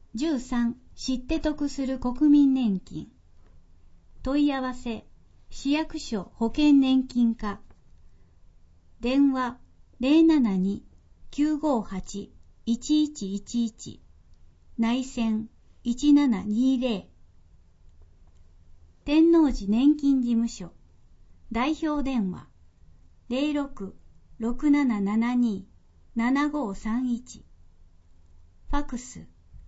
13、知って得する国民年金。問い合わせ、市役所保険年金課。電話 072-958-1111。内線1720。天王寺年金事務所。代表電話 06-6772-7531。ファクス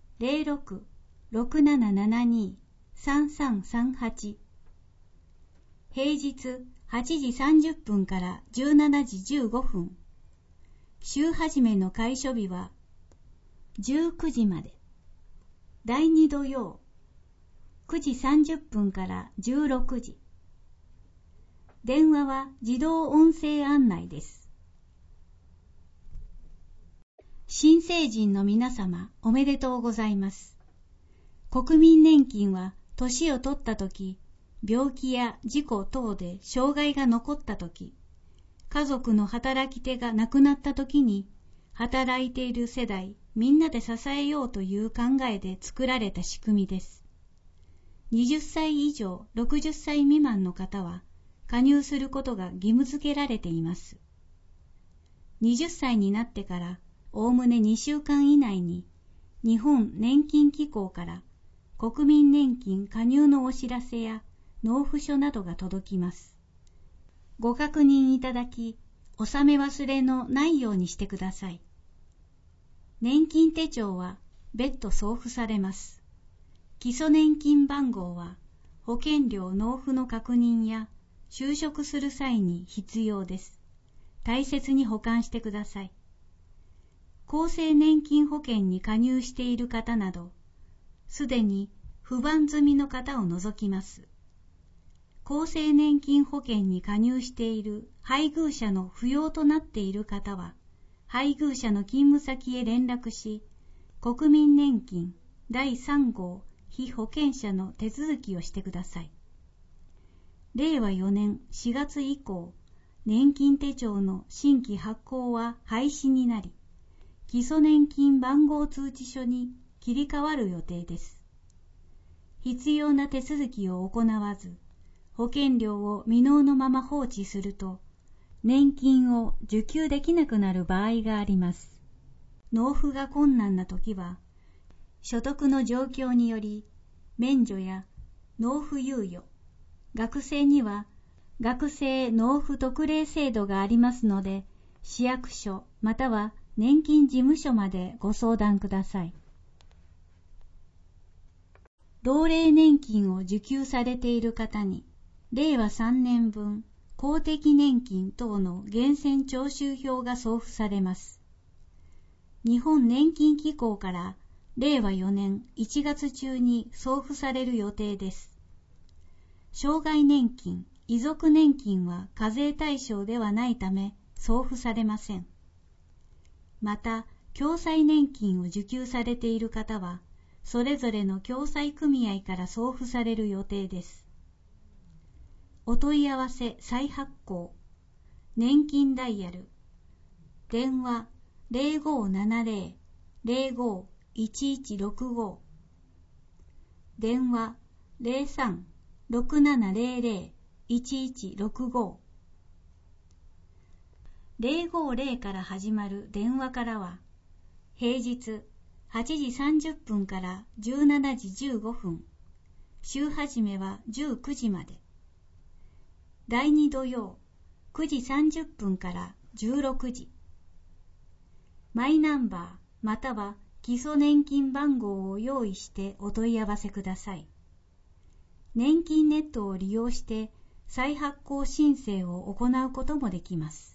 06-6772-3338。平日8時30分から17時15分。週始めの開所日は19時まで。第2土曜9時30分から16時。電話は自動音声案内です。新成人の皆様、おめでとうございます。国民年金は年を取ったとき、病気や事故等で障害が残ったとき、家族の働き手が亡くなったときに、働いている世代みんなで支えようという考えで作られた仕組みです。20歳以上60歳未満の方は加入することが義務付けられています。20歳になってからおおむね2週間以内に日本年金機構から国民年金加入のお知らせや納付書などが届きます。ご確認いただき、納め忘れのないようにしてください。年金手帳は別途送付されます。基礎年金番号は保険料納付の確認や就職する際に必要です。大切に保管してください。厚生年金保険に加入している方など、すでに不番済みの方を除きます。厚生年金保険に加入している配偶者の扶養となっている方は、配偶者の勤務先へ連絡し、国民年金第3号被保険者の手続きをしてください。令和4年4月以降、年金手帳の新規発行は廃止になり、基礎年金番号通知書に切り替わる予定です。必要な手続きを行わず、保険料を未納のまま放置すると、年金を受給できなくなる場合があります。納付が困難なときは、所得の状況により、免除や納付猶予、学生には学生納付特例制度がありますので、市役所または年金事務所までご相談ください。老齢年金を受給されている方に、令和3年分公的年金等の源泉徴収票が送付されます。日本年金機構から令和4年1月中に送付される予定です。障害年金、遺族年金は課税対象ではないため送付されません。また、共済年金を受給されている方は、それぞれの共済組合から送付される予定です。お問い合わせ再発行、年金ダイヤル、電話 0570-05-1165、電話 03-6700-1165。050から始まる電話からは、平日8時30分から17時15分、週始めは19時まで。第2土曜9時30分から16時。マイナンバーまたは基礎年金番号を用意してお問い合わせください。年金ネットを利用して再発行申請を行うこともできます。